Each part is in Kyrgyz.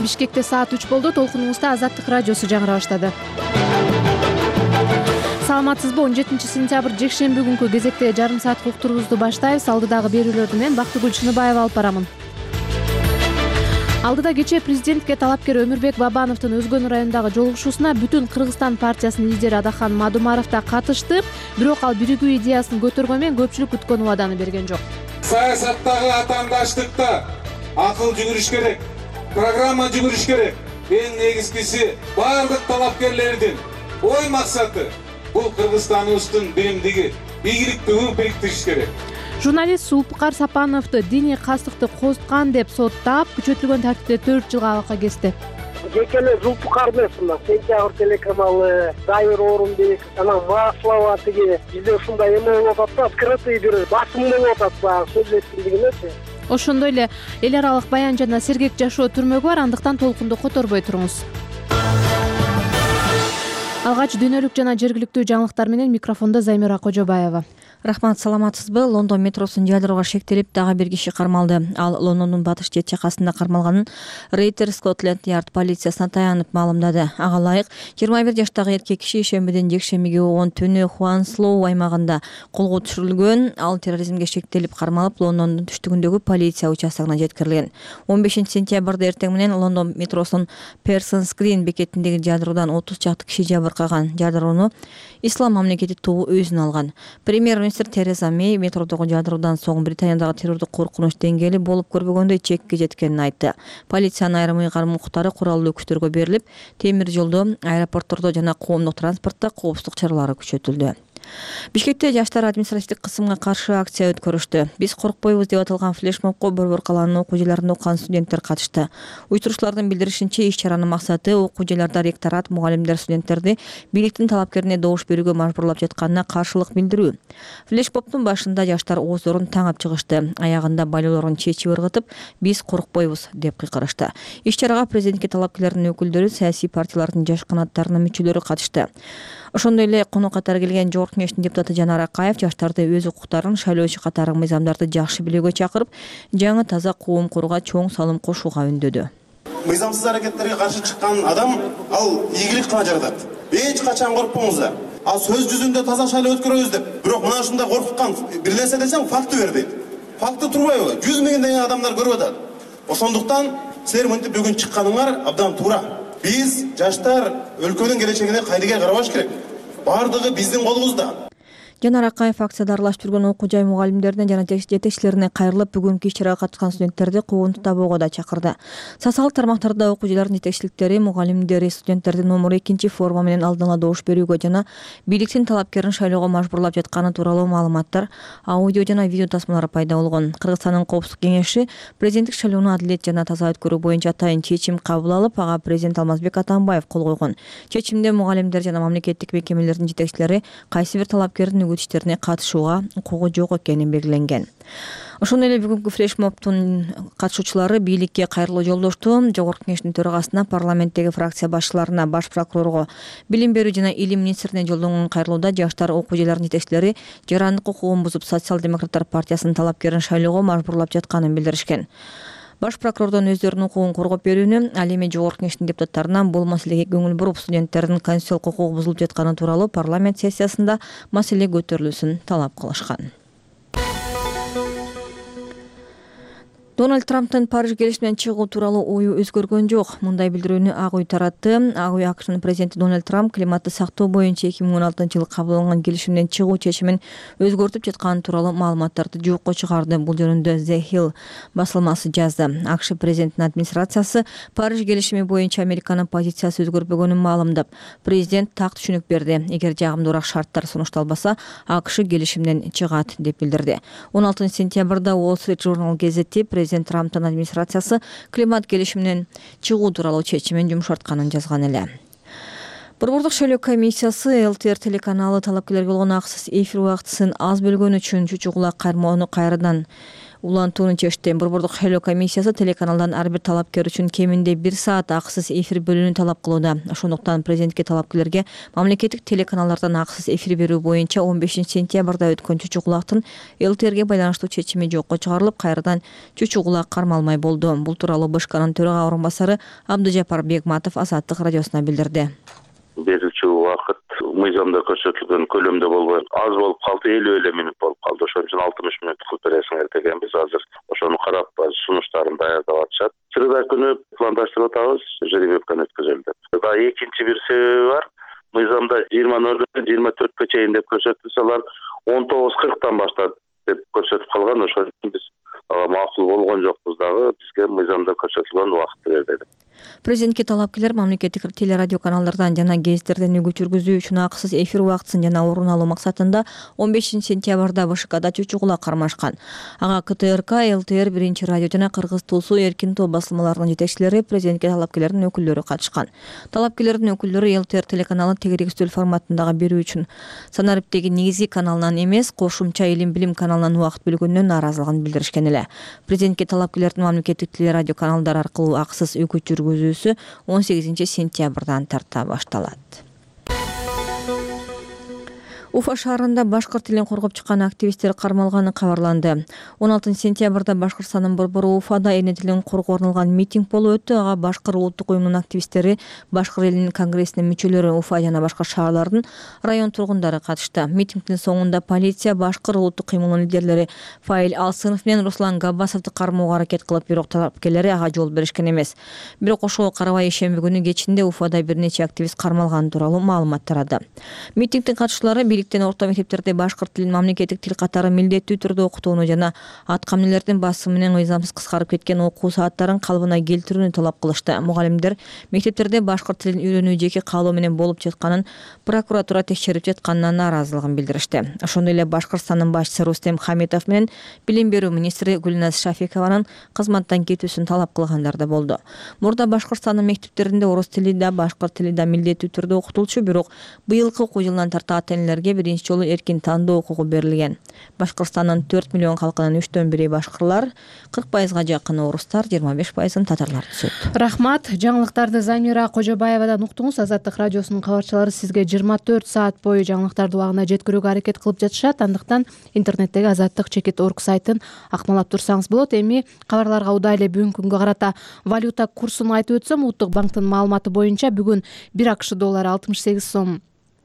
Бишкекте саат 3 болду. Толкунуңузда Азаттык радиосу жаңыра баштады. Саламатсызбы? 17-сентябрь жекшемби күнкү кезекте жарым сааттык уктуруубузду баштайбыз. Алдыдагы берүүлөрдү мен Бактыгүл Чыныбаева алып барамын. Алдыда кечээ президентке талапкер Өмүрбек Бабановдун Өзгөн районундагы жолугушуусуна бүтүн Кыргызстан партиясынын лидери Адахан Мадумаров да катышты. Бирок ал биригүү идеясын көтөргөнмен көпчүлүк күткөн убаданы берген жок. Саясаттагы атаандаштыкта акыл жүгүрүш керек, программа жүгүрүш керек. Эң негизгиси бардык талапкерлердин ой максаты бул Кыргызстаныбыздын биримдиги, ийгиликтүүлүгүн бириктириш керек. Журналист Сулпукар Сапановду диний кастыкты козуткан деп соттап, күчөтүлгөн тартипте 4 жылга абакка кести. Жеке эле Сулпукар эмес, Сентябрь телеканалы, Дайыр Орунбек, анан Маслова тиги бизде ушундай эме болуп атат, открытый бир басым болуп атат, сөз эркиндигинечи. Ошондой эле эл аралык баян жана сергек жашоо түрмөгү бар, андыктан толкунду которбой туруңуз. Алгач дүйнөлүк жана жергиликтүү жаңылыктар менен микрофондо Займира Кожобаева. Рахмат, саламатсызбы? Лондон метросунун ядроого шектелип дагы бир киши кармалды. Ал Лондондун батыш чет жакасында кармалганын Рейтер Скотланд Ярд полициясына таянып маалымдады. Ага ылайык 21 жаштагы эркек киши ишембиден жекшембиге болгон түнү Хуанслоу аймагында колго түшүрүлгөн. Ал терроризмге шектелип кармалып Лондондун түштүгүндөгү полиция участогуна жеткирилген. 15 сентябрда эртең менен Лондон метросунун Persons Green бекетиндеги жадыруудан 30 чакты киши жабыркаган. Жадырууну Ислам мамлекети тобу өзүнө алган. Премьер-министр Тереза Мэй метродогу жадыруудан соң Британиядагы террордук коркунуч деңгээли болуп көрбөгөндөй чекке жеткенин айтты. Полициянын айрым ыйгарым укуктары куралдуу күчтөргө берилип, темир жолдо, аэропорттордо жана коомдук транспортто коопсуздук чаралары күчөтүлдү. Бишкекте жаштар административдик кысымга каршы акция өткөрүштү. Биз коркпойбуз деп аталган флешмобко борбор калаанын окуу жайларында окуган студенттер катышты. Уюштуруучулардын билдиришинче, иш-чаранын максаты окуу жайларда ректорат, мугалимдер студенттерди бийликтин талапкерине добуш берүүгө мажбурлап жатканына каршылык билдирүү. Флешмобдун башында жаштар ооздорун таңап чыгышты. Аягында байлоолорун чечип ыргытып, биз коркпойбуз деп кыйкырышты. Иш-чарага президентке талапкерлердин өкүлдөрү, саясий партиялардын жаш канаттарынын мүчөлөрү катышты. Ошондой эле конок катары келген Жогорку Кеңештин депутаты Жанар Акаев жаштарды өз укуктарын, шайлоочу катары мыйзамдарды жакшы билүүгө чакырып, жаңы таза коом курууга чоң салым кошууга үндөдү. Мыйзамсыз аракеттерге каршы чыккан адам ал ийгилик гана жаратат. Эч качан коркпоңуздар. Ал сөз жүзүндө таза шайлоо өткөрөбүз деп, бирок мына ушундай коркуткан бир нерсе десең факты бер дейт. Факты турбайбы? 100 миңдеген адамдар көрүп атат. Ошондуктан силер мынтип бүгүн чыкканыңар абдан туура. Биз жаштар өлкөнүн келечегине кайдыгер карабаш керек. Бардыгы биздин колубузда. Жанар Акаев акцияда аралашып жүргөн окуу жай мугалимдерине жана жетекчилерине кайрылып, бүгүнкү иш-чарага катышкан студенттерди куугунтук табууга да чакырды. Социалдык тармактарда окуу жайлардын жетекчиликтери, мугалимдери студенттердин номер 2 форма менен алдын ала добуш берүүгө жана бийликтин талапкерин шайлоого мажбурлап жатканы тууралуу маалыматтар, аудио жана видео тасмалары пайда болгон. Кыргызстандын Коопсуздук кеңеши президенттик шайлоону адилет жана таза өткөрүү боюнча атайын чечим кабыл алып, ага президент Алмазбек Атамбаев кол койгон. Чечимде мугалимдер жана мамлекеттик мекемелердин жетекчилери кайсы бир талапкердин иштерине катышууга укугу жок экени белгиленген. Ошондой эле бүгүнкү флешмобдун катышуучулары бийликке кайрылуу жолдошту. Жогорку Кеңештин төрагасына, парламенттеги фракция башчыларына, баш прокурорго, билим берүү жана илим министрине жолдонгон кайрылууда жаштар окуу жайларынын жетекчилери жарандык укугун бузуп, Социал-демократтар партиясынын талапкерин шайлоого мажбурлап жатканын билдиришкен. Баш прокурордон өздөрүнүн укугун коргоп берүүнү, ал эми Жогорку Кеңештин депутаттарынан бул маселеге көңүл буруп, студенттердин конституциялык укугу бузулуп жатканы тууралуу парламент сессиясында маселе көтөрүлүшүн талап кылышкан. Дональд Трамптын Париж келишиминен чыгуу тууралуу ою өзгөргөн жок. Мындай билдирүүнү Ак үй таратты. Ак үй АКШнын президенти Дональд Трамп климатты сактоо боюнча 2016-жылы кабыл алынган келишимден чыгуу чечимин өзгөртүп жатканы тууралуу маалыматтарды жокко чыгарды. Бул жөнүндө The Hill басылмасы жазды. АКШ президентинин администрациясы Париж келишими боюнча Американын позициясы өзгөрбөгөнүн маалымдап, президент так түшүнүк берди. Эгер жагымдуураак шарттар сунушталбаса, АКШ келишимден чыгат деп билдирди. 16 сентябрда Wall Street Journal газети президент Трамптын администрациясы климат келишиминен чыгуу тууралуу чечимин жумшартканын жазган эле. Борбордук шайлоо комиссиясы ЛТР телеканалы талапкерлерге болгон акысыз эфир убактысын аз бөлгөн үчүн Чучугулак кайрмоону кайрадан улантууну чечти. Борбордук шайлоо комиссиясы телеканалдан ар бир талапкер үчүн кеминде 1 саат акысыз эфир бөлүүнү талап кылууда. Ошондуктан президентке талапкерлерге мамлекеттик телеканалдардан акысыз эфир берүү боюнча 15 сентябрда өткөн чүчү кулактын ЛТРге байланыштуу чечими жокко чыгарылып, кайрадан чүчү кулак кармалмай болду. Бул тууралуу БШКнын төрага орунбасары Абдыжапар Бегматов Азаттык радиосуна билдирди. Берүүчү убакыт мыйзамда көрсөтүлгөн көлөмдө болбой аз болуп калды, 50 мүнөт болуп калды. Ошон үчүн 60 мүнөт кылып бересиңер дегенбиз. Азыр ошону карап сунуштарын даярдап атышат. Среда күнү пландаштырып атабыз, жеребканы өткөзөлү деп. Экинчи бир себеби бар. Мыйзамда 20:00-дөн 24-кө чейин деп көрсөтүлсө, алар 19:40-тан баштап деп көрсөтүп калган. Ошон үчүн биз макул болгон жокпуз дагы, бизге мыйзамда көрсөтүлгөн убакытты бер дедик. Президентке талапкерлер мамлекеттик телерадио каналдардан жана гезиттерден үгүт жүргүзүү үчүн акысыз эфир убактысын жана орун алуу максатында 15 сентябрда БШКда чүчү кулак кармашкан. Ага КТРК, ЛТР, Биринчи радио жана Кыргыз Тулсу эркин топ басылмаларынын жетекчилери, президентке талапкерлердин өкүлдөрү катышкан. Талапкерлердин өкүлдөрү ЛТР телеканалын тегерек үстөл форматындагы берүү үчүн Санариптеги негизги каналынан эмес, кошумча илим билим каналынан убакыт бөлгөндөн нааразылыгын билдиришкен эле. Президентке талапкерлердин мамлекеттик телерадио каналдары аркылуу акысыз үгүт жүргүзүүсү 18 сентябрдан тарта башталат. Уфа шаарында башкырт тилин коргоп чыккан активисттер кармалганы кабарланды. 16 сентябрда Башкыртстандын борбору Уфада эне тилин коргоо арналган митинг болуп өттү. Ага Башкыр улуттук уюмунун активисттери, Башкыр элинин конгрессинин мүчөлөрү, Уфа жана башка шаарлардын район тургундары катышты. Митингдин соңунда полиция Башкыр улуттук кыймылынын лидерлери Фаил Алсынов менен Руслан Габбасовду кармоого аракет кылып, бирок талапкерлери ага жол беришкен эмес. Бирок ошого карабай ишемби күнү кечинде Уфада бир нече активист кармалганы тууралуу маалымат тарады. Митингдин катышчылары орто мектептерде башкырт тилин мамлекеттик тил катары милдеттүү түрдө окутууну жана атка минелердин басымы менен мыйзамсыз кыскарып кеткен окуу сааттарын калыбына келтирүүнү талап кылышты. Мугалимдер мектептерде башкырт тилин үйрөнүү жеке каалоо менен болуп жатканын прокуратура текшерип жатканына нааразылыгын билдиришти. Ошондой эле Башкыртстандын башчысы Рустем Хамитов менен билим берүү министри Гүлназ Шафикованын кызматтан кетүүсүн талап кылгандар да болду. Мурда Башкыртстандын мектептеринде орус тили да, башкырт тили да милдеттүү түрдө окутулчу, бирок быйылкы окуу жылынан тарта ата-энелерге биринчи жолу эркин тандоо укугу берилген. Башкыртстандын 4 миллион халкынын 3/1 башкырлар, 40%га жакыны орустар, 25%ын татарлар түзөт. Рахмат. Жаңылыктарды Замира Кожобаевадан уктуңуз. Азаттык радиосунун кабарчылары сизге 24 саат бою жаңылыктарды убагында жеткирүүгө аракет кылып жатышат. Андыктан интернеттеги azattik.org сайтын акмалап турсаңыз болот. Эми кабарларга удай эле бүгүнкү күнгө карата валюта курсун айтып өтсөм, Улуттук банктын маалыматы боюнча бүгүн 1 АКШ доллары 68 сом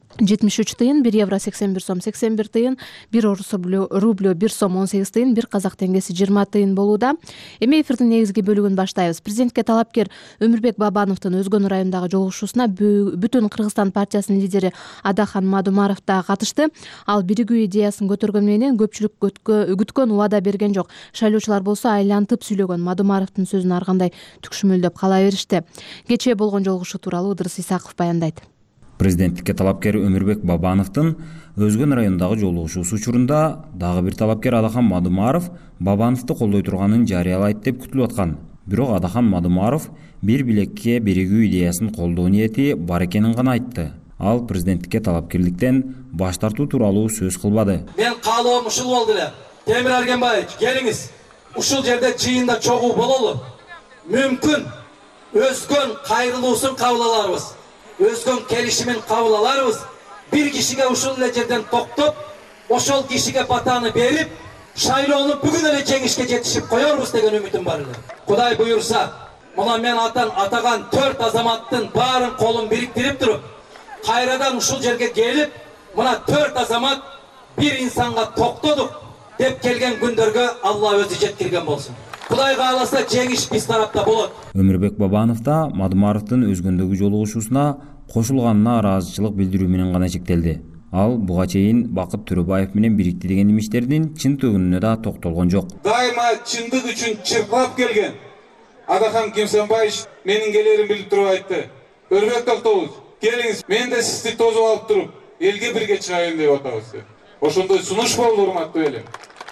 73 тыйын, 1 евро 81 сом 81 тыйын, 1 орус рублю 1 сом 18 тыйын, 1 казак теңгеси 20 тыйын болууда. Эми эфирдин негизги бөлүгүн баштайбыз. Президентке талапкер Өмүрбек Бабановдун Өзгөн районундагы жолугушуусуна Бүтүн Кыргызстан партиясынын лидери Адахан Мадумаров да катышты. Ал биригүү идеясын көтөргөн менен көпчүлүк күткөн убада берген жок. Шайлоочулар болсо айлантып сүйлөгөн Мадумаровдун сөзүн ар кандай түкшүмөлдөп кала беришти. Кечээ болгон жолугушуу тууралуу Ыдырыс Исаков баяндайт. Президенттикке талапкер Өмүрбек Бабановдун Өзгөн районундагы жолугушуусу учурунда дагы бир талапкер Адахан Мадумаров Бабановду колдой турганын жарыялайт деп күтүлүп аткан. Бирок Адахан Мадумаров бир билекке биригүү идеясын колдоо ниети бар экенин гана айтты. Ал президенттикке талапкерликтен баш тартуу тууралуу сөз кылбады. Мен каалоом ушул болду эле. Темир Аргенбаевич, келиңиз. Ушул жерде чыйында чогуу бололу. Мүмкүн Өзгөн кайрылуусун кабыл аларбыз. Өзгөн келишимин кабыл аларбыз. Бир кишиге ушул эле жерден токтоп, ошол кишиге батаны берип, шайлоону бүгүн эле жеңишке жетишип коербуз деген үмүтүм бар эле. Кудай буюрса, мына мен атаган 4 азаматтын баарын колун бириктирип туруп, кайрадан ушул жерге келип, мына 4 азамат бир инсанга токтодук деп келген күндөргө Алла өзү жеткирген болсун. Кудай кааласа жеңиш биз тарапта болот. Өмүрбек Бабанов да Мадумаровдун Өзгөндөгү жолугушуусуна кошулганына ыраазычылык билдирүү менен гана чектелди. Ал буга чейин Бакыт Төрөбаев менен бирикти деген имиштердин чын төгүнүнө да токтолгон жок. Дайыма чындык үчүн чыркырап келген Адахан Кемсенбаевич менин келерин билип туруп айтты. Өрбек Токтогул, келиңиз, мен де сизди тосуп алып туруп, элге бирге чыгайын деп атабыз. Ошондой сунуш болду, урматтуу элем.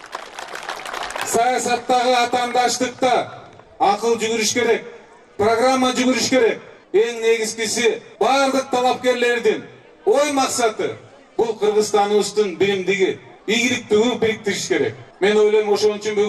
Саясаттагы атаандаштыкта акыл жүгүрүш керек, программа жүгүрүш керек. Эң негизгиси бардык талапкерлердин ой максаты бул Кыргызстаныбыздын биримдиги, ийгиликтүүлүгүн бириктириш керек. Мен ойлойм ошон үчүн бүгүн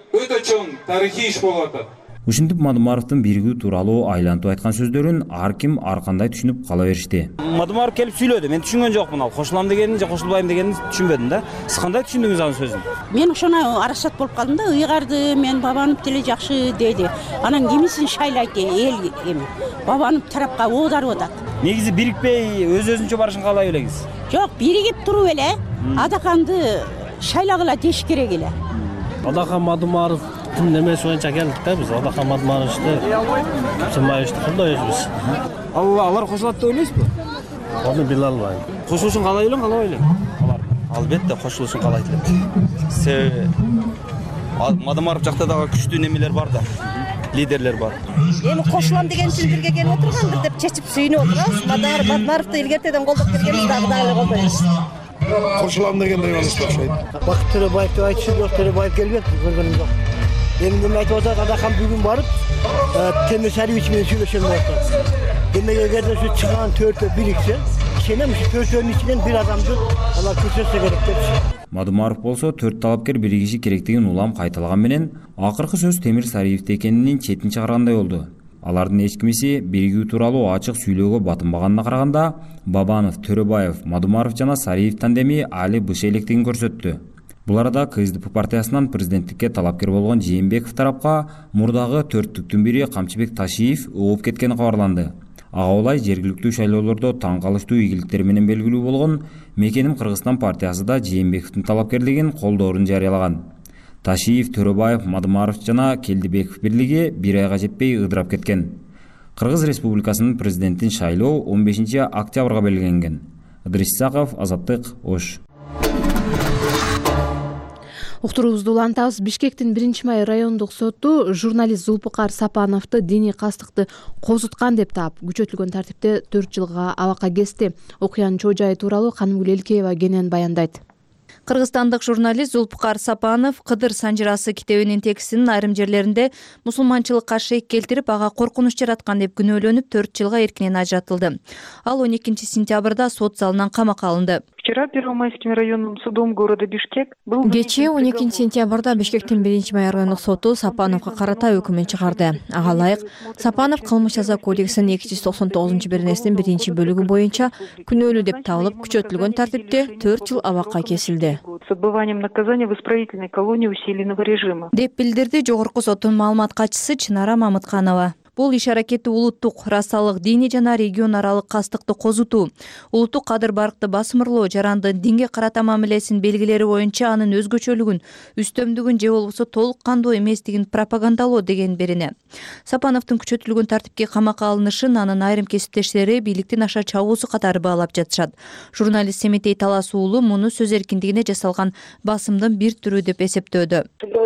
өтө чоң тарыхый иш болуп атат. Ушинтип Мадумаровдун биригүү тууралуу айлантып айткан сөздөрүн ар ким ар кандай түшүнүп кала беришти. Мадумаров келип сүйлөдү. Мен түшүнгөн жокмун, ал кошулам дегенин же кошулбайм дегенин түшүнбөдүм да. Сиз кандай түшүндүңүз анын сөзүн? Мен ошону арасат болуп калдым да, ыйгарды, мен Бабанов деле жакшы деди. Анан кимисин шайлайт эл эми. Бабанов тарапка оодарып атат. Негизи бирикпей өз-өзүнчө барышын каалай белеңиз? Жок, биригип туруп эле Адаканды шайлагыла деш керек эле. Адахан Мадумаров немеси боюнча келдик да биз. Адахан Мадумаровду, Сымбаевичти колдой өзүбүз. Алар кошулат деп ойлойсузбу? Аны биле албайм. Кошулушун каалай элем, каалабай элем? Албетте кошулушун каалайт элем. Себеби Мадумаров жакта дагы күчтүү немелер бар да. Лидерлер бар. Эми кошулам деген үчүн бирге келип отургандыр деп чечип сүйүнүп отурабыз. Мадумаровду илгертеден колдоп келгенбиз, дагы колдойбуз. Кошулам дегендей болушу окшойт. Бакыт Төрөбаев деп айтышы жок, Төрөбаев келбепти, көргөнүм жок. Эми айтып атат, Адахан бүгүн барып, Темир Сариевич менен сүйлөшөм деп атат. Демек эгерде ушу чыган төртөө бириксе, ишенем ушу төртөөнүн ичинен бир адамды алар көрсөтсө керек депчи. Мадумаров болсо 4 талапкер биригиши керектигин улам кайталаган менен акыркы сөз Темир Сариевде экенин четин чыгаргандай болду. Алардын эч кимиси биригүү тууралуу ачык сүйлөөгө батынбаганына караганда, Бабанов, Төрөбаев, Мадумаров жана Сариев тандеми али быша электигин көрсөттү. Бул арада КСДП партиясынан президенттикке талапкер болгон Жээнбеков тарапка мурдагы төрттүктүн бири Камчыбек Ташиев ооп кеткени кабарланды. Ага улай жергиликтүү шайлоолордо таң калыштуу ийгиликтери менен белгилүү болгон Мекеним Кыргызстан партиясы да Жээнбековдун талапкерлигин колдоорун жарыялаган. Ташиев, Төрөбаев, Мадумаров жана Келдибеков бирлиги бир айга жетпей ыдырап кеткен. Кыргыз Республикасынын президентин шайлоо 15 октябрга белгиленген. Ыдырис Исаков, Азаттык, Ош. Уктуруубузду улантабыз. Бишкектин 1-май райондук соту журналист Зулпукар Сапановду диний кастыкты козуткан деп таап, күчөтүлгөн тартипте 4 жылга абакка кести. Окуянын чоо жайы тууралуу Канымгүл Элкеева кенен баяндайт. Кыргызстандык журналист Зулпукар Сапанов Кыдыр Санжырасы китебинин текстинин айрым жерлеринде мусулманчылыкка шек келтирип, ага коркунуч жараткан деп күнөөлөнүп 4 жылга эркинен ажыратылды. Ал 12 сентябрда сот залынан камакка алынды. Вчера Первомайским районным судом города Бишкек был... Кечээ 12 сентябрда Бишкектин 1-май райондук соту Сапановго карата өкүмүн чыгарды. Ага ылайык Сапанов кылмыш жаза кодексинин 299-беренесинин 1-бөлүгү боюнча күнөөлүү деп табылып, күчөтүлгөн тартипте 4 жыл абакка кесилди. С отбыванием наказания в исправительной колонии усиленного режима. Деп билдирди жогорку соттун маалымат катчысы Чынара Мамытканова. Бул иш аракети улуттук, расалык, диний жана регион аралык кастыкты козутуу, улуттук кадыр барыкты басымырлоо, жарандын динге карата мамилесинин белгилери боюнча анын өзгөчөлүгүн, үстөмдүгүн же болбосо толук кандуу эместигин пропагандалоо деген берене. Сапановдун күчөтүлгөн тартипке камакка алынышын анын айрым кесиптештери бийликтин аша чабуусу катары баалап жатышат. Журналист Семетей Талас уулу муну сөз эркиндигине жасалган басымдын бир түрү деп эсептөөдү.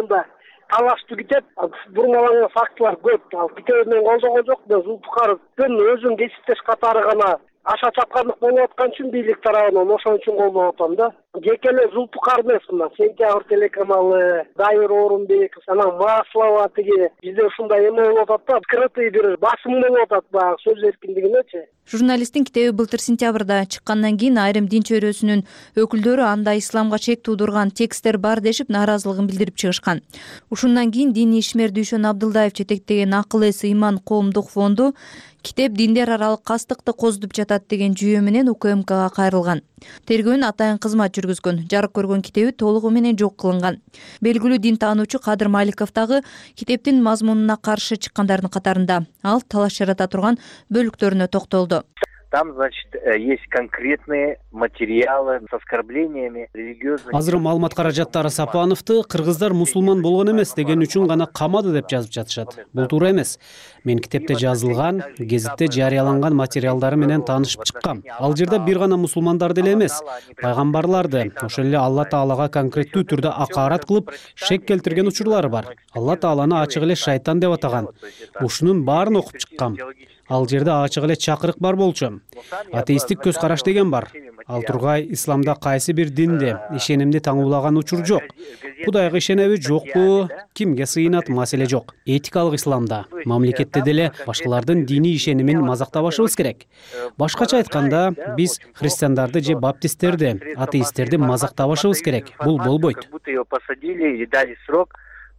Талашты китеп, бурмаланган фактылар көп. Ал китебинен колдогон жок да, Зулпукаровдун өзүн кесиптеш катары гана аша чапкандык болуп аткан үчүн бийлик тарабынан ошон үчүн колдоп атам да. Жеке эле Зулпукар эмес мына Сентябрь телеканалы, Дайыр Орунбеков, анан Маслова тиги бизде ушундай эме болуп атат да, открытый бир басым болуп атат баягы сөз эркиндигинечи. Журналисттин китеби былтыр сентябрда чыккандан кийин айрым дин чөйрөсүнүн өкүлдөрү анда исламга чек туудурган тексттер бар дешип нааразылыгын билдирип чыгышкан. Ушундан кийин диний ишмер Дүйшөн Абдылдаев жетектеген Акыл эс ыйман коомдук фонду китеп диндер аралык кастыкты козутуп жатат деген жүйө менен УКМКга кайрылган. Тергөөнүн атайын кызмат жүргүзгөн, жарык көргөн китеби толугу менен жок кылынган. Белгилүү дин таануучу Кадыр Маликов дагы китептин мазмунуна каршы чыккандардын катарында. Ал талаш жарата турган бөлүктөрүнө токтолду. Там, значит, есть конкретные материалы с оскорблениями религиозных. Азыр маалымат каражаттары Сапановду кыргыздар мусулман болгон эмес деген үчүн гана камады деп жазып жатышат. Бул туура эмес. Мен китепте жазылган, гезитте жарыяланган материалдары менен таанышып чыккам. Ал жерде бир гана мусулмандарды эле эмес, пайгамбарларды, ошол эле Алла Таалага конкреттүү түрдө акарат кылып, шек келтирген учурлары бар. Алла Тааланы ачык эле шайтан деп атаган. Ушунун баарын окуп чыккам. Ал жерде ачык эле чакырык бар болчу. Атеисттик көз караш деген бар. Ал тургай исламда кайсы бир динде ишенимди таңуулаган учур жок. Кудайга ишенеби жокпу, кимге сыйынат маселе жок. Этикалык исламда, мамлекетте деле башкалардын диний ишенимин мазактабашыбыз керек. Башкача айтканда, биз христиандарды же баптисттерди, атеисттерди мазактабашыбыз керек. Бул болбойт.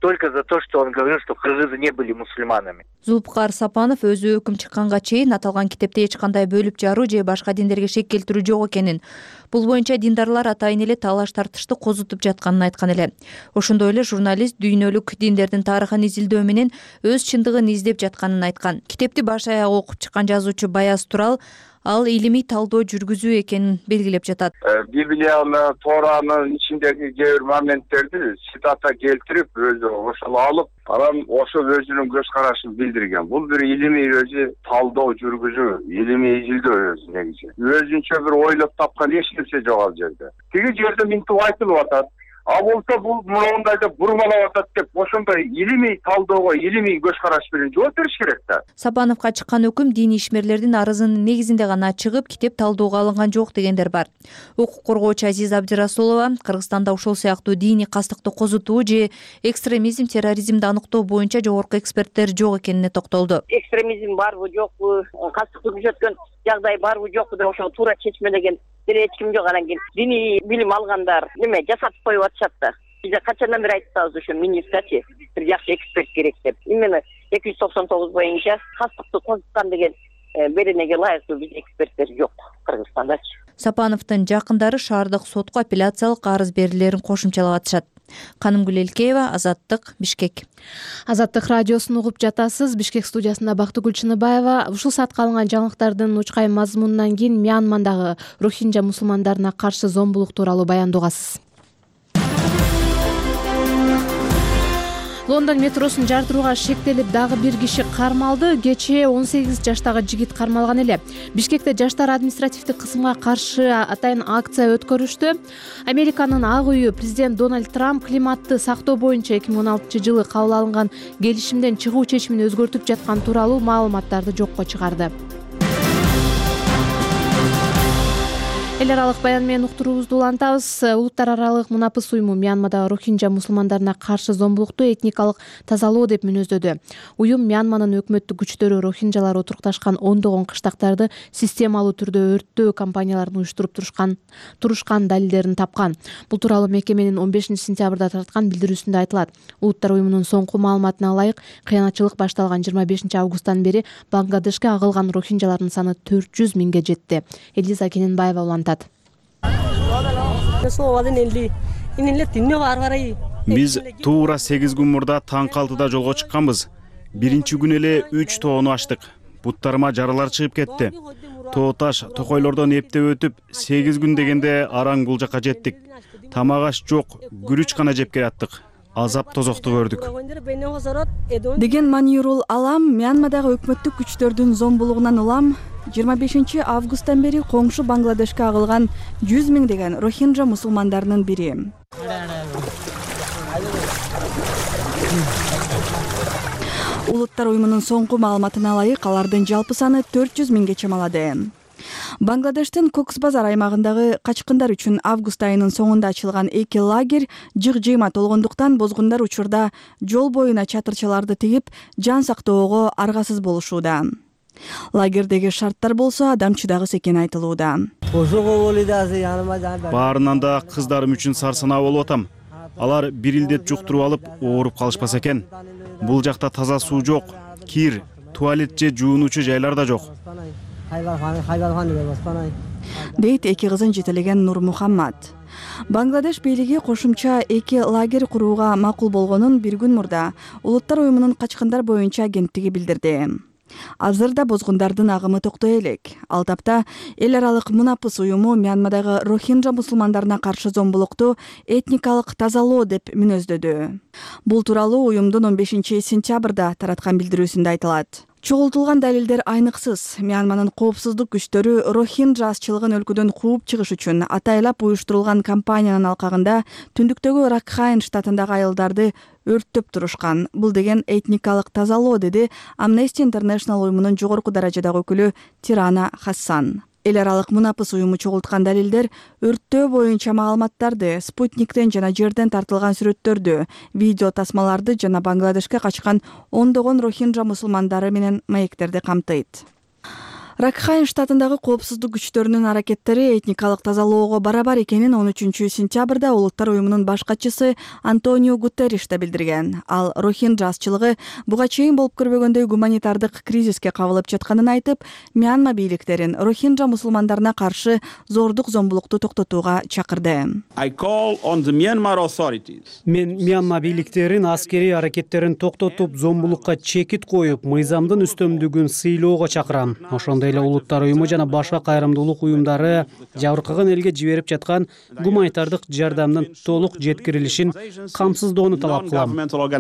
только за то, что он говорил, что кыргызы не были мусульманами. Зулпкар Сапанов өзү өкүм чыкканга чейин аталган китепте эч кандай бөлүп жаруу же башка диндерге шек келтирүү жок экенин, бул боюнча диндарлар атайын эле талаш тартышты козутуп жатканын айткан эле. Ошондой эле журналист дүйнөлүк диндердин тарыхын изилдөө менен өз чындыгын издеп жатканын айткан. Китепти баш аяк окуп чыккан жазуучу Баяз Турал ал илимий талдоо жүргүзүү экенин белгилеп жатат. Библияны, Торанын ичиндеги кээ бир моменттерди цитата келтирип, өзү ошол алып, анан ошол өзүнүн көз карашын билдирген. Бул бир илимий өзү талдоо жүргүзүү, илимий изилдөө өзү негизи. Өзүнчө бир ойлоп тапкан эч нерсе жок ал жерде. Тиги жерде минтип айтылып атат. А болсо бул мындайда бурмалап атат деп ошондой илимий талоого, илимий көз караш менен жооп бериш керек да. Сапановго чыккан өкүм диний ишмерлердин арызынын негизинде гана чыгып, китеп талдоого алынган жок дегендер бар. Укук коргоочу Азиза Абдирасулова Кыргызстанда ушул сыяктуу диний кастыкты козутуу же экстремизм, терроризмди аныктоо боюнча жогорку эксперттер жок экенине токтолду. Экстремизм барбы жокпу, кастыкты күчөткөн жагдай барбы жокпу деп ошол туура чечмелеген эч ким жок. Анан кийин диний билим алгандар неме жасатып коюп атышат да. Биз качандан бери айтып атабыз, ошо министрчи бир жакшы эксперт керек деп. Именно 299 боюнча кастыкты козуткан деген беренеге ылайыктуу биз эксперттер жок Кыргызстандачы. Сапановдун жакындары шаардык сотко апелляциялык арыз берилерин кошумчалап атышат. Канымгүл Элкеева, Азаттык, Бишкек. Азаттык радиосун угуп жатасыз. Бишкек студиясында Бактыгүл Чыныбаева. Ушул саатка алынган жаңылыктардын учкай мазмунунан кийин Мьянмадагы рохинжа мусулмандарына каршы зомбулук тууралуу баяндоогасыз. Лондон метросун жардырууга шектелип дагы бир киши кармалды. Кечээ 18 жаштагы жигит кармалган эле. Бишкекте жаштар административдик кысымга каршы атайын акция өткөрүштү. Американын Ак үйү президент Дональд Трамп климатты сактоо боюнча 2016-жылы кабыл алынган келишимден чыгуу чечимин өзгөртүп жаткан тууралуу маалыматтарды жокко чыгарды. Эл аралык баян менен уктуруубузду улантабыз. Улуттар аралык мунапыс уюму Мьянмадагы рохинжа мусулмандарына каршы зомбулукту этникалык тазалоо деп мүнөздөдү. Уюм Мьянманын өкмөттүк күчтөрү рохинжалар отурукташкан ондогон кыштактарды системалуу түрдө өрттөө кампанияларын уюштуруп турушкан далилдерин тапкан. Бул тууралуу мекеменин 15-сентябрда тарткан билдирүүсүндө айтылат. Улуттар уюмунун соңку маалыматына ылайык, кыянатчылык башталган 25-августтан бери Бангладешке агылган рохинжалардын саны 400 миңге жетти. Элиза Кененбаева улантат. Биз туура 8 күн мурда таң 6-да жолго чыкканбыз. Биринчи күн эле 3 тоону ачтык. Буттарыма жаралар чыгып кетти. Тоо таш, токойлордон эптеп өтүп, 8 күн дегенде араң бул жакка жеттик. Тамак аш жок, күрүч гана жеп келаттык. Азап тозокту көрдүк. Деген Манирул Алам Мьянмадагы өкмөттүк күчтөрдүн зомбулугунан улам 25 августтан бери коңшу Бангладешке агылган 100 миң деген рохинжа мусулмандарынын бири. Улуттар уюмунун соңку маалыматына ылайык, алардын жалпы саны 400 миңге чамалады. Бангладештин Кокс-Базар аймагындагы качкындар үчүн август айынын соңунда ачылган 2 лагерь жык-жыйма толгондуктан бозгундар учурда жол боюна чатырчаларды тигип, жан сактоого аргасыз болушууда. Лагердеги шарттар болсо адам чыдагыс экени айтылууда. Баарынан да кыздарым үчүн сарсанаа болуп атам. Алар бир илдет жуктуруп алып, ооруп калышпаса экен. Бул жакта таза суу жок, кир, туалет же жуунуучу жайлар да жок. Дейт 2 кызын жетелеген Нур Мухаммад. Бангладеш бийлиги кошумча 2 лагерь курууга макул болгонун бир күн мурда Улуттар уюмунун качкындар боюнча агенттиги билдирди. Азырда бозгундардын агымы токтой элек. Ал тапта эл аралык мунапыс уюму Мьянмадагы рохинжа мусулмандарына каршы зомбулукту этникалык тазалоо деп мүнөздөдү. Бул тууралуу уюмдун 15-сентябрда тараткан билдирүүсүндө айтылат. Чогултулган далилдер айныксыз. Мьянманын коопсуздук күчтөрү рохинжа азчылыгын өлкөдөн кууп чыгыш үчүн атайлап уюштурулган кампаниянын алкагында түндүктөгү Ракхайн штатындагы айылдарды өрттөп турушкан. Бул деген этникалык тазалоо, деди Amnesty International уюмунун жогорку даражадагы өкүлү Тирана Хассан. Эл аралык мунапыс уюму чогулткан далилдер өрттөө боюнча маалыматтарды, спутниктен жана жерден тартылган сүрөттөрдү, видео тасмаларды жана Бангладешке качкан ондогон рохинжа мусулмандары менен маектерди камтыйт. Ракхайн штатындагы коопсуздук күчтөрүнүн аракеттери этникалык тазалоого барабар экенин 13 сентябрда Улуттар уюмунун баш катчысы Антонио Гутерриш да билдирген. Ал рохинджа азчылыгы буга чейин болуп көрбөгөндөй гуманитардык кризиске кабылып жатканын айтып, Мьянма бийликтерин рохинджа мусулмандарына каршы зордук зомбулукту токтотууга чакырды. Мен Мьянма бийликтерин аскерий аракеттерин токтотуп, зомбулукка чекит коюп, мыйзамдын үстөмдүгүн сыйлоого чакырам. Ошондой эле Улуттар уюму жана башка кайрымдуулук уюмдары жабыркаган элге жиберип жаткан гуманитардык жардамдын толук жеткирилишин камсыздоону талап кылам.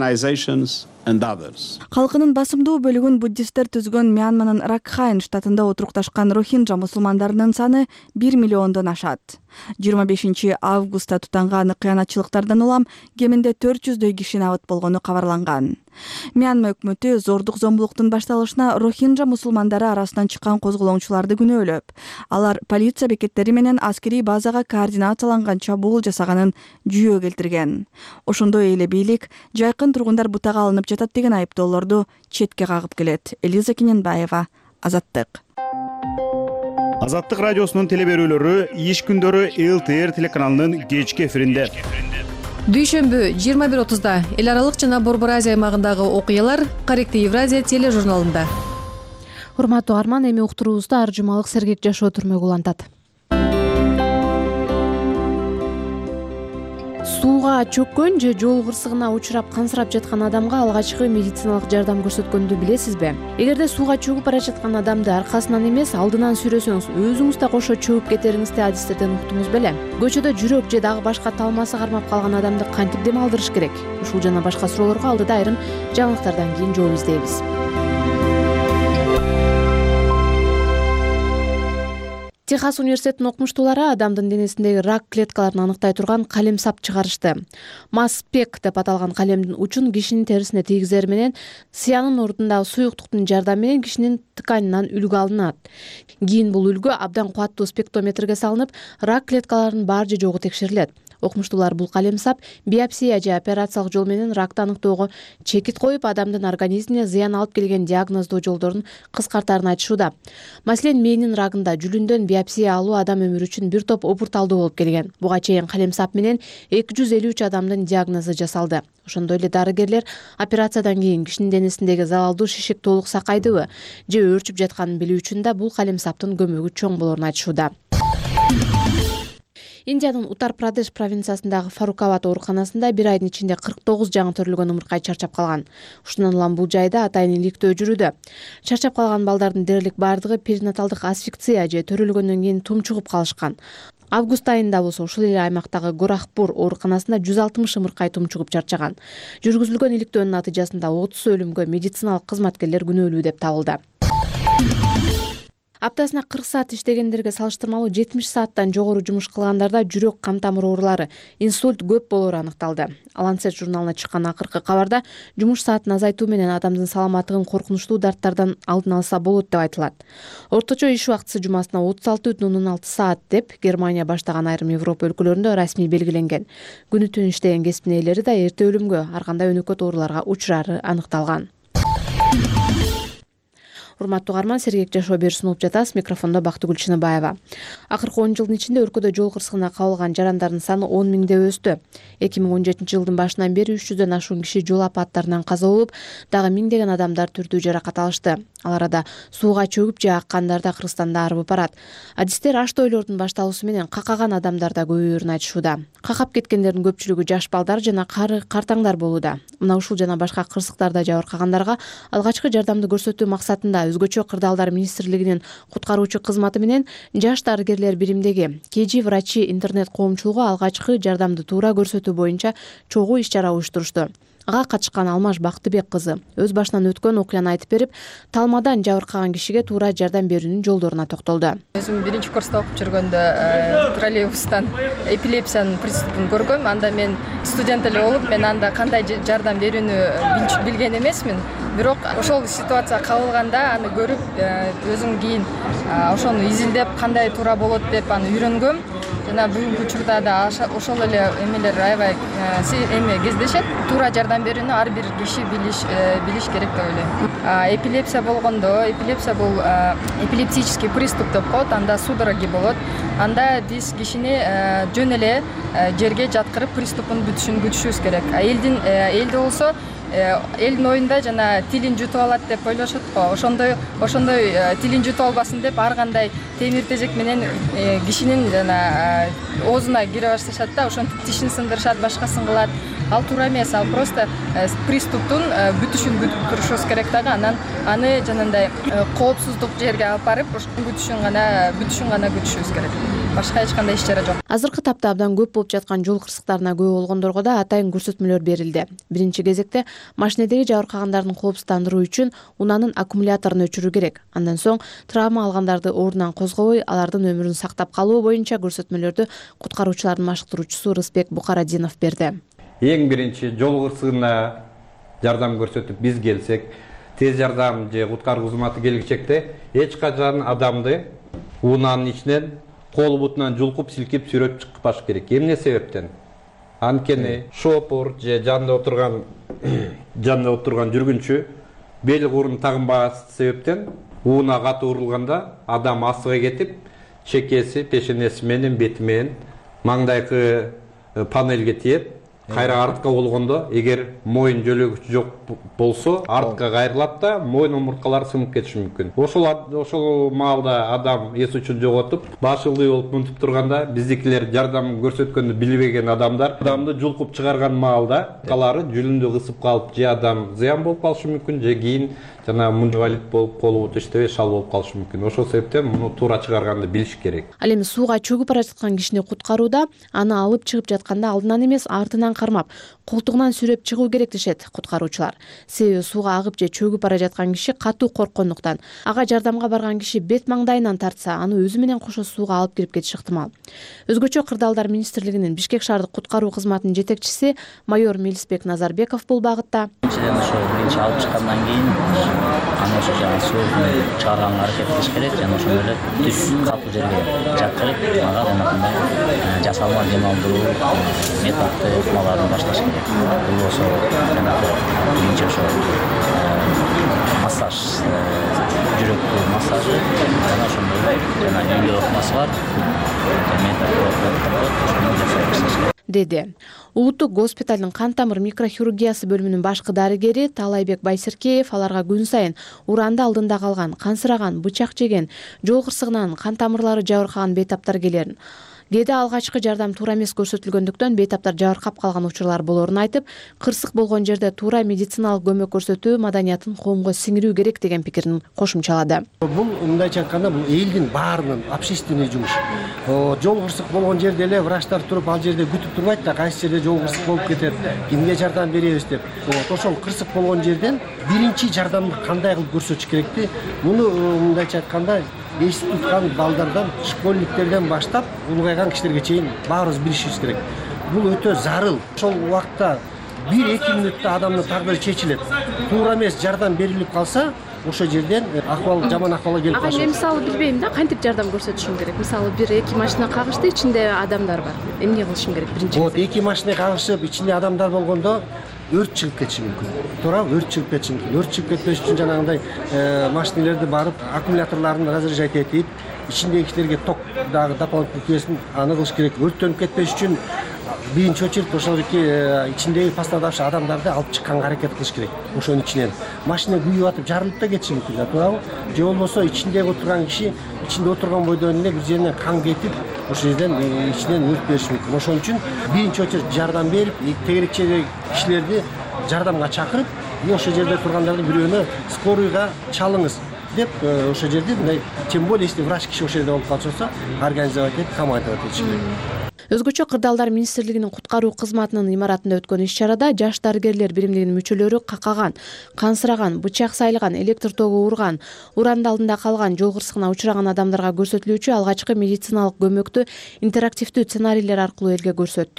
Калкынын басымдуу бөлүгүн буддисттер түзгөн Мьянманын Ракхайн штатында отурукташкан рохинджа мусулмандарынын саны 1 миллиондон ашат. 25 августта тутанган кыянатчылыктардан улам кеминде 400дөй киши абыт болгону кабарланган. Мьянма өкмөтү зордук зомбулуктун башталышына рохинджа мусулмандары арасынан чыккан козголоңчуларды күнөөлөп, алар полиция бекеттери менен аскерий базага координацияланган чабуул жасаганын жүйө келтирген. Ошондой эле бийлик жайкын тургундар бутага алынып жатат деген айыптоолорду четке кагып келет. Элиза Кененбаева, Азаттык. Азаттык радиосунун телеберүүлөрү иш күндөрү ЛТР телеканалынын кечки эфиринде. Дүйшөмбү 21:30 эл аралык жана Борбор Азия аймагындагы окуялар Корректив Евразия тележурналында. Урматтуу Арман, эми уктуруубузду ар жумалык сергек жашоо түрмөгү улантат. Сууга чөккөн же жол кырсыгына учурап кансырап жаткан адамга алгачкы медициналык жардам көрсөткөндү билесизби? Эгерде сууга чөгүп бара жаткан адамды аркасынан эмес, алдынан сүйрөсөңүз, өзүңүз да кошо чөгүп кетериңизди адистерден уктуңуз беле? Көчөдө жүрөк же дагы башка талмасы кармап калган адамды кантип дем алдырыш керек? Ушул жана башка суроолорго алдыда айрым жаңылыктардан кийин жооп издейбиз. Техас университетинин окумуштуулары адамдын денесиндеги рак клеткаларын аныктай турган калем сап чыгарышты. Масспек деп аталган калемдин учун кишинин терисине тийгизер менен сыянын ордундагы суюктуктун жардамы менен кишинин тканынан үлгү алынат. Кийин бул үлгү абдан кубаттуу спектрометрге салынып, рак клеткаларынын бар же жогу текшерилет. Окумуштуулар бул калем сап биопсия же операциялык жол менен ракты аныктоого чекит коюп, адамдын организмине зыян алып келген диагноздоо жолдорун кыскартаарын айтышууда. Маселен, мээнин рагында жүлүндөн биопсия алуу адам өмүрү үчүн бир топ опурталдуу болуп келген. Буга чейин калем сап менен 253 адамдын диагнозу жасалды. Ошондой эле дарыгерлер операциядан кийин кишинин денесиндеги залалдуу шишик толук сакайдыбы же өөрчүп жатканын билүү үчүн да бул калем саптын көмөгү чоң болорун айтышууда. Индиянын Утар-Прадеш провинциясындагы Фарукабад ооруканасында бир айдын ичинде 49 жаңы төрөлгөн ымыркай чарчап калган. Ушундан улам бул жайда атайын иликтөө жүрүүдө. Чарчап калган балдардын дээрлик бардыгы перинаталдык асфиксия же төрөлгөндөн кийин тумчугуп калышкан. Август айында болсо ушул эле аймактагы Горахпур ооруканасында 160 ымыркай тумчугуп чарчаган. Жүргүзүлгөн иликтөөнүн натыйжасында 30 өлүмгө медициналык кызматкерлер күнөөлүү деп табылды. Аптасына 40 саат иштегендерге салыштырмалуу 70 сааттан жогору жумуш кылгандарда жүрөк кан тамыр оорулары, инсульт көп болору аныкталды. Lancet журналына чыккан акыркы кабарда жумуш саатын азайтуу менен адамдын саламаттыгын коркунучтуу дарттардан алдын алса болот деп айтылат. Орточо иш убактысы жумасына 36,6 саат деп Германия баштаган айрым Европа өлкөлөрүндө расмий белгиленген. Күнү түн иштеген кесиптин ээлери да эрте өлүмгө, ар кандай өнөкөт ооруларга учурары аныкталган. Урматтуу Арман, сергек жашоо берүүсүн угуп жатасыз. Микрофондо Бактыгүл Чыныбаева. Акыркы 10 жылдын ичинде өлкөдө жол кырсыгына кабылган жарандардын саны 10 миңдеп өстү. 2017 жылдын башынан бери 300дөн ашуун киши жол апаттарынан каза болуп, дагы миңдеген адамдар түрдүү жаракат алышты. Ал арада сууга чөгүп же аккандар да Кыргызстанда арбып барат. Адистер аш тойлордун башталуусу менен какаган адамдар да көбөйөрүн айтышууда. Какап кеткендердин көпчүлүгү жаш балдар жана картаңдар болууда. Мына ушул жана башка кырсыктарда жабыркагандарга алгачкы жардамды көрсөтүү максатында Өзгөчө кырдаалдар министрлигинин куткаруучу кызматы менен жаш дарыгерлер биримдеги KG врачи интернет коомчулугу алгачкы жардамды туура көрсөтүү боюнча чогуу иш-чара уюштурушту. Ага катышкан Алмаш Бактыбек кызы өз башынан өткөн окуяны айтып берип, талмадан жабыркаган кишиге туура жардам берүүнүн жолдоруна токтолду. Өзүм биринчи курста окуп жүргөндө троллейбустан эпилепсиянын приступун көргөм. Анда мен студент эле болуп, мен анда кандай жардам берүүнү билген эмесмин. Бирок ошол ситуация кабылганда аны көрүп, өзүм кийин ошону изилдеп, кандай туура болот деп аны үйрөнгөм. жана бүгүнкү учурда да ошол эле эмелер аябай кездешет. Туура жардам берүүнү ар бир киши билиш керек деп ойлойм. Эпилепсия болгондо, эпилепсия бул эпилептический приступ деп коет, анда судороги болот. Анда биз кишини жөн эле жерге жаткырып приступун бүтүшүн күтүшүбүз керек. Элде болсо элдин оюнда жана тилин жутуп алат деп ойлошот го. Ошондой тилин жутуп албасын деп ар кандай темир тежек менен кишинин жана оозуна кире башташат да, ошентип тишин сындырышат, башкасын кылат. Ал туура эмес, ал просто приступтун бүтүшүн күтүп турушубуз керек дагы, анан аны жанагындай коопсуздук жерге алып барып, бүтүшүн гана күтүшүбүз керек. Башка эч кандай иш чара жок. Азыркы тапта абдан көп болуп жаткан жол кырсыктарына күбө болгондорго да атайын көрсөтмөлөр берилди. Биринчи кезекте машинедеги жабыркагандардын коопсуздандыруу үчүн унаанын аккумуляторун өчүрүү керек. Андан соң травма алгандарды ордунан козгобой, алардын өмүрүн сактап калуу боюнча көрсөтмөлөрдү куткаруучулардын машыктыруучусу Рысбек Букарадинов берди. Эң биринчи жол кырсыгына жардам көрсөтүп биз келсек, тез жардам же куткаруу кызматы келгичекте эч качан адамды унаанын ичинен кол бутунан жулкуп силкип сүйрөп чыкпаш керек. Эмне себептен? Анткени шопур же жанында отурган жүргүнчү бел курун тагынбаган себептен ууна катуу урулганда адам астыга кетип, чекеси, пешенеси менен, бети менен маңдайкы панелге тиеп, кайра артка болгондо, эгер моюн жөлөгүч жок болсо, артка кайрылат да, моюн омурткалары сынып кетиши мүмкүн. Ошол маалда адам эс учун жоготуп, башы ылдый болуп мынтип турганда, биздикилер жардам көрсөткөндү билбеген адамды жулкуп чыгарган маалда калары жүлүндү кысып калып, же адам зыян болуп калышы мүмкүн, же кийин жана инвалид болуп, колу буту иштебей шал болуп калышы мүмкүн. Ошол себептен муну туура чыгарганды билиш керек. Ал эми сууга чөгүп бара жаткан кишини куткарууда аны алып чыгып жатканда алдынан эмес, артынан кармап, колтугунан сүйрөп чыгуу керек дешет куткаруучулар. Себеби сууга агып же чөгүп бара жаткан киши катуу корккондуктан, ага жардамга барган киши бет маңдайынан тартса, аны өзү менен кошо сууга алып кирип кетиши ыктымал. Өзгөчө Кырдаалдар министрлигинин Бишкек шаардык куткаруу кызматынын жетекчиси майор Мелисбек Назарбеков бул багытта биринчи алып чыккандан кийин аны ошо сууну чыгарганга аракет кылыш керек, жана ошондой эле түз катуу жерге жаткырып, ага жанагындай жасалма дем алдыруу методду ыкмаларын башташ керек. Бул болсо жанагы биринчи ошо массаж, жүрөктү массажы, жана ошондой эле жана үйлөө ыкмасы бар деди. Улуттук госпиталдын кан тамыр микрохирургиясы бөлүмүнүн башкы дарыгери Талайбек Байсеркеев аларга күн сайын уранды алдында калган, кансыраган, бычак жеген, жол кырсыгынан кан тамырлары жабыркаган бейтаптар келерин. Кээде алгачкы жардам туура эмес көрсөтүлгөндүктөн бейтаптар жабыркап калган учурлар болоорун айтып, кырсык болгон жерде туура медициналык көмөк көрсөтүү маданиятын коомго сиңирүү керек деген пикирин кошумчалады. Бул мындайча айтканда бул элдин баарынын общественный жумуш. Жол кырсык болгон жерде эле врачтар туруп ал жерде күтүп турбайт да, кайсы жерде жол кырсык болуп кетет, кимге жардам беребиз деп. Ошол кырсык болгон жерден биринчи жардамды кандай кылып көрсөтүш керекти? Муну мындайча айтканда эсип туткан балдардан, школьниктерден баштап улгайган кишилерге чейин баарыбыз билишибиз керек. Бул өтө зарыл. Ошол убакта 1-2 минутта адамдын тагдыры чечилет. Туура эмес жардам берилип калса, ошол жерден акыбал жаман акыбалга келип калат. Мен мисалы билбейм да, кантип жардам көрсөтүшүм керек? Мисалы 1-2 машина кагышты, ичинде адамдар бар. Эмне кылышым керек биринчи? Вот 2 машина кагышып, ичинде адамдар болгондо өрт чыгып кетиши мүмкүн. Туурабы? Өрт чыгып кетиши мүмкүн. Өрт чыгып кетпеш үчүн жанагындай машиналерди барып, аккумуляторлорун разряжать этип, ичиндеги кишилерге ток дагы дополнительный киресин аны кылыш керек. Өрттөнүп кетпеш үчүн биринчи очередь ошолки ичиндеги пострадавший адамдарды алып чыкканга аракет кылыш керек. Ошонун ичинен машина күйүп атып жарылып да кетиши мүмкүн да, туурабы? Же болбосо ичиндеги отурган киши ичинде отурган бойдон эле бир жеринен кан кетип, ошол жерден ичинен өрт бериши мүмкүн. Ошон үчүн биринчи очередь жардам берип, тегерекчедеги кишилерди жардамга чакырып, ошол жерде тургандарды бирөөнө скорыйга чалыңыз деп ошол жерде мындай, тем более если врач киши ошол жерде болуп калса, организовать этип, командовать этиш керек. Өзгөчө Кырдаалдар министрлигинин куткаруу кызматынын имаратында өткөн иш-чарада жаш дарыгерлер биримдигинин мүчөлөрү какаган, кансыраган, бычак сайылган, электр тогу урган, уранды алдында калган, жол кырсыгына учураган адамдарга көрсөтүлүүчү алгачкы медициналык көмөктү интерактивдүү сценарийлер аркылуу элге көрсөттү.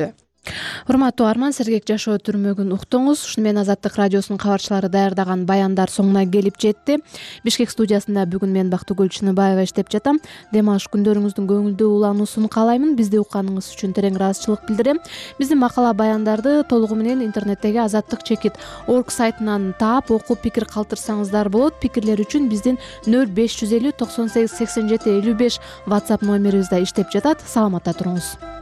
Урматтуу Арман, сергек жашоо түрмөгүн уктуңуз. Ушуну менен Азаттык радиосунун кабарчылары даярдаган баяндар соңуна келип жетти. Бишкек студиясында бүгүн мен Бактыгүл Чыныбаева иштеп жатам. Дем алыш күндөрүңүздүн көңүлдүү улануусун каалаймын. Бизди укканыңыз үчүн терең ыраазычылык билдирем. Биздин макала баяндарды толугу менен интернеттеги azattik.org сайтынан таап, окуп, пикир калтырсаңыздар болот. Пикирлер үчүн биздин 0550 98 87 55 WhatsApp номерибизде иштеп жатат. Саламатта туруңуз.